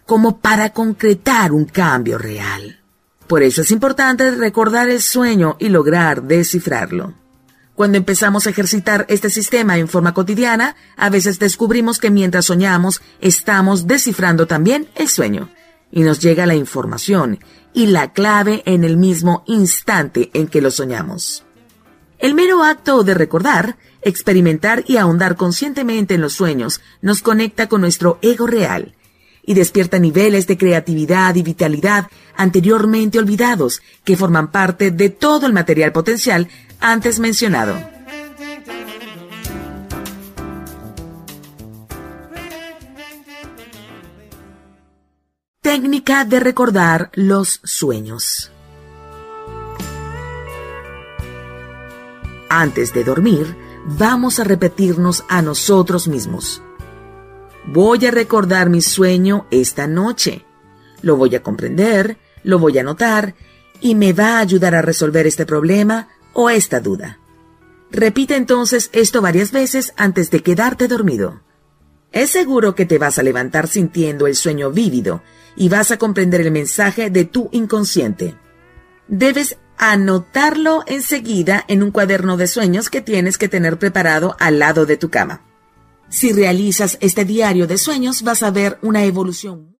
como para concretar un cambio real. Por eso es importante recordar el sueño y lograr descifrarlo. Cuando empezamos a ejercitar este sistema en forma cotidiana, a veces descubrimos que mientras soñamos, estamos descifrando también el sueño. Y nos llega la información y la clave en el mismo instante en que lo soñamos. El mero acto de recordar, experimentar y ahondar conscientemente en los sueños nos conecta con nuestro ego real y despierta niveles de creatividad y vitalidad anteriormente olvidados que forman parte de todo el material potencial antes mencionado. Técnica de recordar los sueños. Antes de dormir, vamos a repetirnos a nosotros mismos: voy a recordar mi sueño esta noche. Lo voy a comprender, lo voy a anotar y me va a ayudar a resolver este problema o esta duda. Repite entonces esto varias veces antes de quedarte dormido. Es seguro que te vas a levantar sintiendo el sueño vívido y vas a comprender el mensaje de tu inconsciente. Debes anotarlo enseguida en un cuaderno de sueños que tienes que tener preparado al lado de tu cama. Si realizas este diario de sueños, vas a ver una evolución